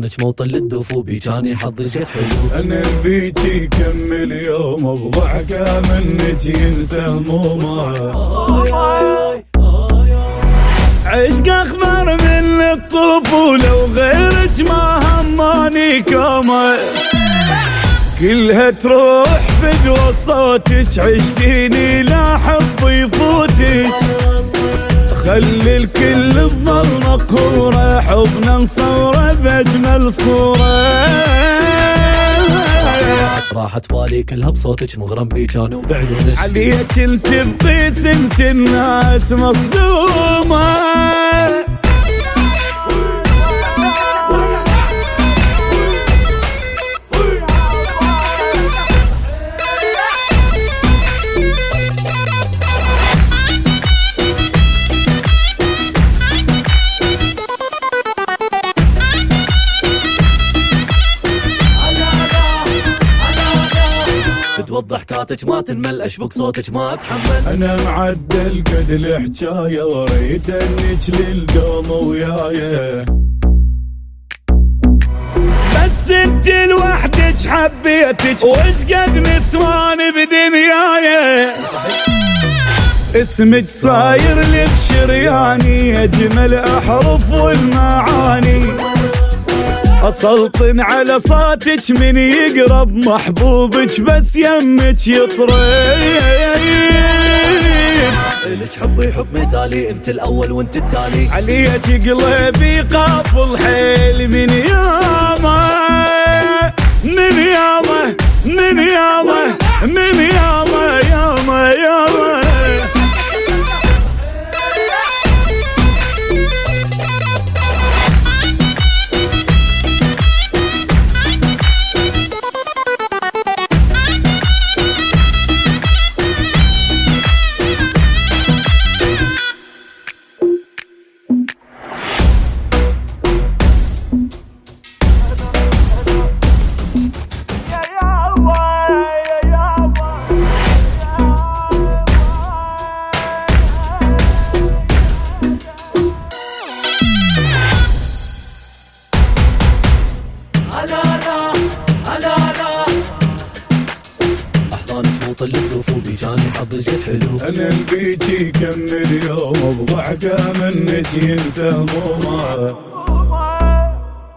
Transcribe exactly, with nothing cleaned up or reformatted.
احضانك موطن للدفو بيجاني حظي جت حلو. انا بيجي كمل يوم بضحكه منك ينسى همومه. عشق اخضر من الطفوله وغيرك ما هماني كومه. كلها تروح فدوى صوتك عشقيني لا حظ يفوتك. خلي الكل تظل مقهورة حبنا نصوره بأجمل صورة. راحت بالي كلها بصوتك مغرم بيجاني وبعيونك. عليك انت بطيسمت الناس مصدومة. ضحكاتك ما تنمل اشبك صوتك ما اتحمل. انا معدل قد الحجايه واريد انك للدوم وياي. بس انت لوحدك حبيتك وش قد نسوان بدنياي. اسمك صاير لي بشرياني اجمل احرف والمعاني. اسلطن على صوتك من يقرب محبوبك بس يمك يطرب. لك حبي حب مثالي انت الاول وانت التالي. عليك قلبي قافل حيل من يامه من يامه من يامه من يامه يامه يامه. موطن للدفو بيجاني حظي جت حلو. انا اللي بيجي كمل يوم بضحكه منك ينسى همومه.